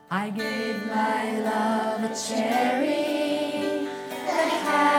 I gave my love a cherry that had